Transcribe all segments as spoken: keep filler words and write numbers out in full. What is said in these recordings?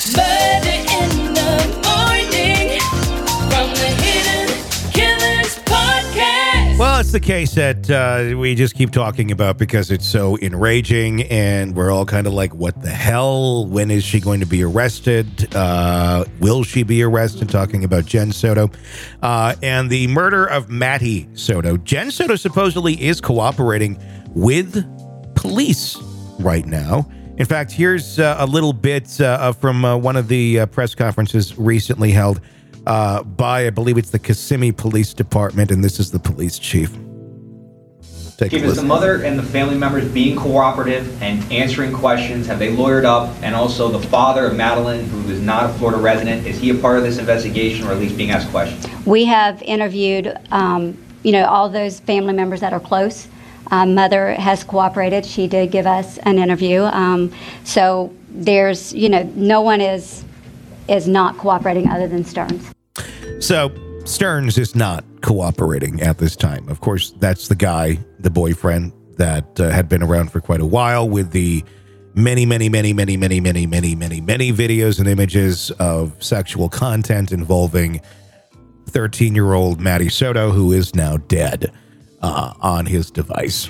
Murder in the morning from the Hidden Killers podcast. Well, it's the case that uh, we just keep talking about because it's so enraging, and we're all kind of like, what the hell? When is she going to be arrested? Uh, will she be arrested? Talking about Jen Soto uh, and the murder of Matty Soto. Jen Soto supposedly is cooperating with police right now. In fact, here's uh, a little bit uh, from uh, one of the uh, press conferences recently held uh, by, I believe it's the Kissimmee Police Department, and this is the police chief. Take Chief, a is the listen. mother and the family members being cooperative and answering questions? Have they lawyered up? And also the father of Madeline, who is not a Florida resident, is he a part of this investigation or at least being asked questions? We have interviewed, um, you know, all those family members that are close. Um, mother has cooperated. She did give us an interview. Um, so there's, you know, no one is is not cooperating other than Stearns. So Stearns is not cooperating at this time. Of course, that's the guy, the boyfriend that uh, had been around for quite a while with the many, many, many, many, many, many, many, many, many videos and images of sexual content involving thirteen-year-old Matty Soto, who is now dead. Uh, on his device.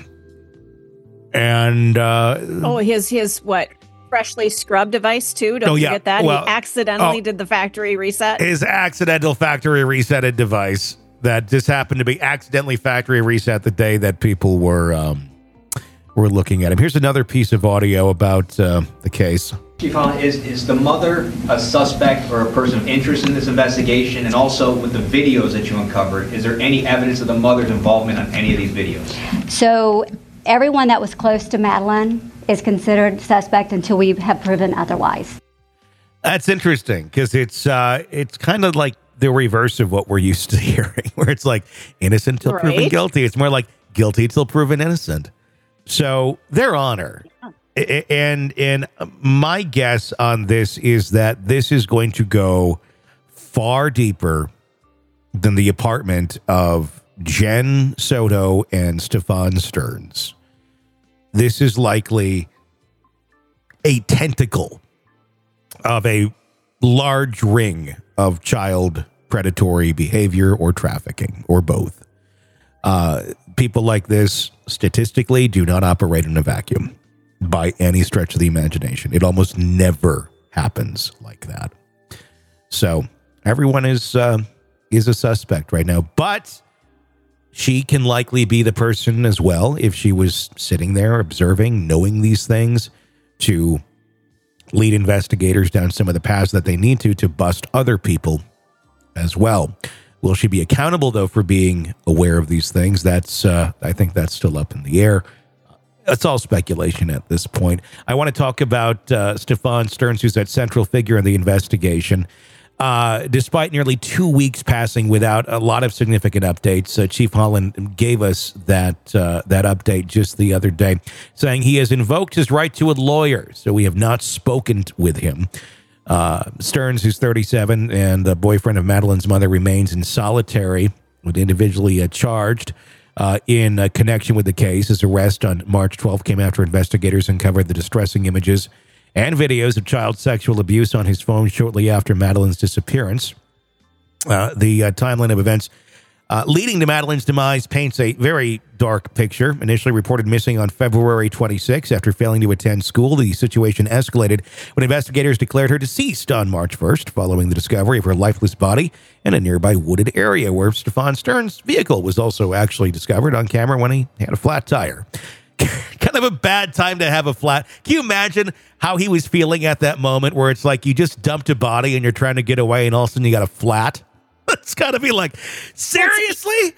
And uh, oh, his his what freshly scrubbed device too. Don't oh, yeah. forget that well, he accidentally oh, did the factory reset. His accidental factory resetted device that just happened to be accidentally factory reset the day that people were um, were looking at him. Here's another piece of audio about uh, the case. Chief Holland, is, is the mother a suspect or a person of interest in this investigation? And also with the videos that you uncovered, is there any evidence of the mother's involvement on any of these videos? So everyone that was close to Madeline is considered suspect until we have proven otherwise. That's interesting because it's uh, it's kind of like the reverse of what we're used to hearing, where it's like innocent till right. proven guilty. It's more like guilty till proven innocent. So they're on her. Yeah. And and my guess on this is that this is going to go far deeper than the apartment of Jen Soto and Stefan Stearns. This is likely a tentacle of a large ring of child predatory behavior or trafficking or both. Uh, people like this statistically do not operate in a vacuum. By any stretch of the imagination. It almost never happens like that. So everyone is uh, is a suspect right now, but she can likely be the person as well, if she was sitting there observing, knowing these things, to lead investigators down some of the paths that they need to to bust other people as well. Will she be accountable, though, for being aware of these things? That's uh, I think that's still up in the air. It's all speculation at this point. I want to talk about uh, Stefan Stearns, who's that central figure in the investigation. Uh, despite nearly two weeks passing without a lot of significant updates, uh, Chief Holland gave us that uh, that update just the other day, saying he has invoked his right to a lawyer, so we have not spoken with him. Uh, Stearns, who's thirty-seven, and the boyfriend of Madeline's mother, remains in solitary, with individually uh, charged. Uh, in uh, connection with the case. His arrest on March twelfth came after investigators uncovered the distressing images and videos of child sexual abuse on his phone shortly after Madeline's disappearance. Uh, the uh, timeline of events uh, leading to Madeline's demise paints a very dark picture. Initially reported missing on February twenty-sixth after failing to attend school, the situation escalated when investigators declared her deceased on March first, following the discovery of her lifeless body in a nearby wooded area where Stefan Stearns' vehicle was also actually discovered on camera when he had a flat tire. Kind of a bad time to have a flat. Can you imagine how he was feeling at that moment where it's like you just dumped a body and you're trying to get away and all of a sudden you got a flat? It's got to be like, seriously?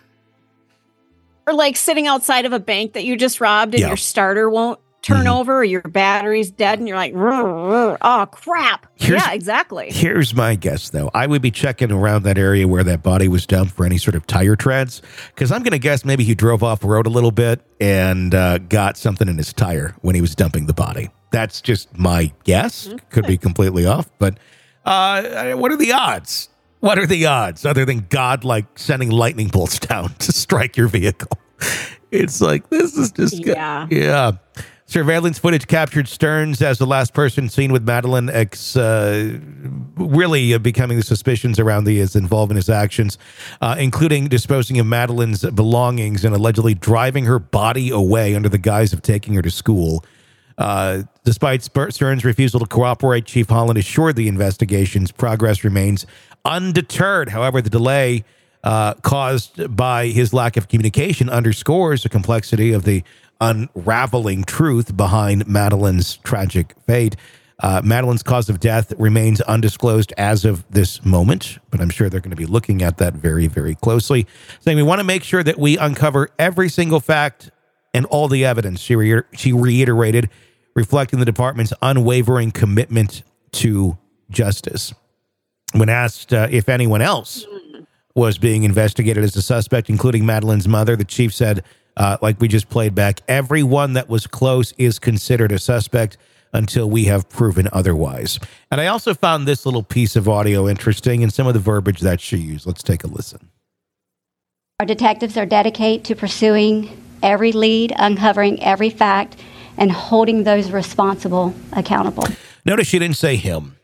Or like sitting outside of a bank that you just robbed and yeah. your starter won't turn mm-hmm. over or your battery's dead and you're like, oh, crap. Here's, yeah, exactly. Here's my guess, though. I would be checking around that area where that body was dumped for any sort of tire treads, because I'm going to guess maybe he drove off the road a little bit and uh, got something in his tire when he was dumping the body. That's just my guess. Okay. Could be completely off, but uh, what are the odds? What are the odds other than God, like, sending lightning bolts down to strike your vehicle? It's like, this is just good. Yeah. Yeah. Surveillance footage captured Stearns as the last person seen with Madeleine, ex, uh, really uh, becoming the suspicions around the his involved in his actions, uh, including disposing of Madeleine's belongings and allegedly driving her body away under the guise of taking her to school. Uh, despite Stearns' refusal to cooperate, Chief Holland assured the investigation's progress remains undeterred. However, the delay uh, caused by his lack of communication underscores the complexity of the unraveling truth behind Madeleine's tragic fate. Uh, Madeleine's cause of death remains undisclosed as of this moment, but I'm sure they're going to be looking at that very, very closely. Saying we want to make sure that we uncover every single fact and all the evidence, she, re- she reiterated, reflecting the department's unwavering commitment to justice. When asked uh, if anyone else was being investigated as a suspect, including Madeleine's mother, the chief said, Uh, like we just played back, everyone that was close is considered a suspect until we have proven otherwise. And I also found this little piece of audio interesting and some of the verbiage that she used. Let's take a listen. Our detectives are dedicated to pursuing every lead, uncovering every fact, and holding those responsible accountable. Notice she didn't say him.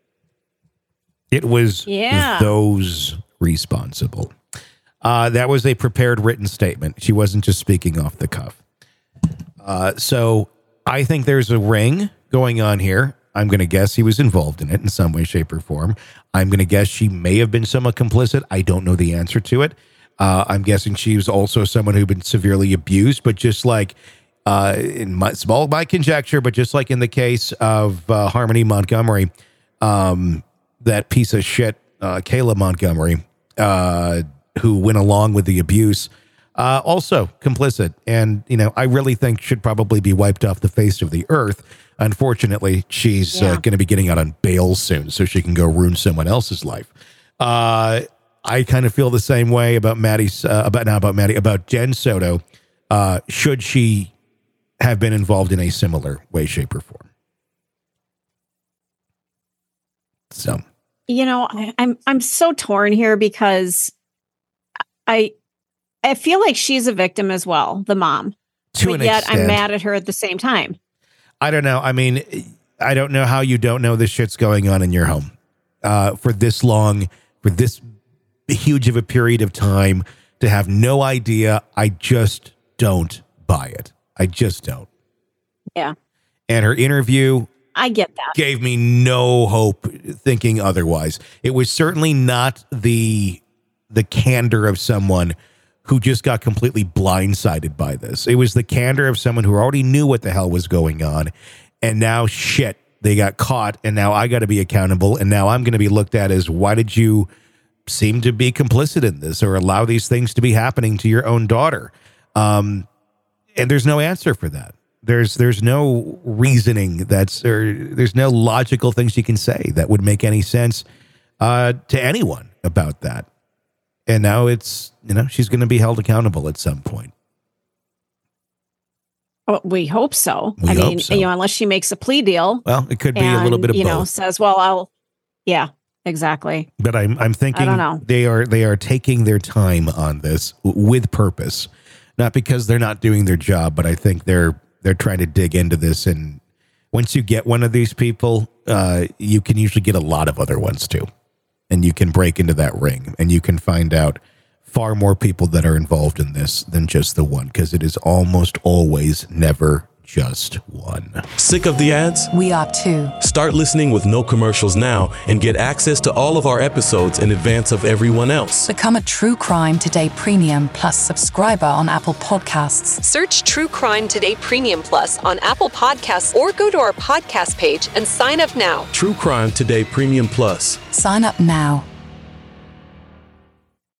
It was Yeah. those responsible. Uh, that was a prepared written statement. She wasn't just speaking off the cuff. Uh, so I think there's a ring going on here. I'm going to guess he was involved in it in some way, shape, or form. I'm going to guess she may have been somewhat complicit. I don't know the answer to it. Uh, I'm guessing she was also someone who'd been severely abused, but just like uh, in my small my conjecture, but just like in the case of uh, Harmony Montgomery, um, that piece of shit, uh, Kayla Montgomery, uh, who went along with the abuse, uh, also complicit. And, you know, I really think should probably be wiped off the face of the earth. Unfortunately, she's Yeah. uh, going to be getting out on bail soon so she can go ruin someone else's life. Uh, I kind of feel the same way about Maddie's, uh, about not about Maddie, about Jen Soto. Uh, should she have been involved in a similar way, shape, or form? So, You know, I, I'm I'm so torn here because I I feel like she's a victim as well, the mom. to But an yet extent, I'm mad at her at the same time. I don't know. I mean, I don't know how you don't know this shit's going on in your home uh, for this long, for this huge of a period of time, to have no idea. I just don't buy it. I just don't. Yeah. And her interview I get that. gave me no hope thinking otherwise. It was certainly not the the candor of someone who just got completely blindsided by this. It was the candor of someone who already knew what the hell was going on. And now, shit, they got caught. And now I got to be accountable. And now I'm going to be looked at as, why did you seem to be complicit in this or allow these things to be happening to your own daughter? Um, and there's no answer for that. There's there's no reasoning that's, or there's no logical things you can say that would make any sense uh, to anyone about that. And now it's, you know, she's going to be held accountable at some point. Well, we hope so. We I hope mean, so. you know, unless she makes a plea deal. Well, it could be and, a little bit of you both. know, says, well, I'll, yeah, exactly. But I'm I'm thinking I don't know. they are they are taking their time on this w- with purpose, not because they're not doing their job, but I think they're they're trying to dig into this. And once you get one of these people, uh, you can usually get a lot of other ones too, and you can break into that ring, and you can find out far more people that are involved in this than just the one, because it is almost always never just one. Sick of the ads? We are too. Start listening with no commercials now and get access to all of our episodes in advance of everyone else. Become a True Crime Today Premium Plus subscriber on Apple Podcasts. Search True Crime Today Premium Plus on Apple Podcasts or go to our podcast page and sign up now. True Crime Today Premium Plus. Sign up now.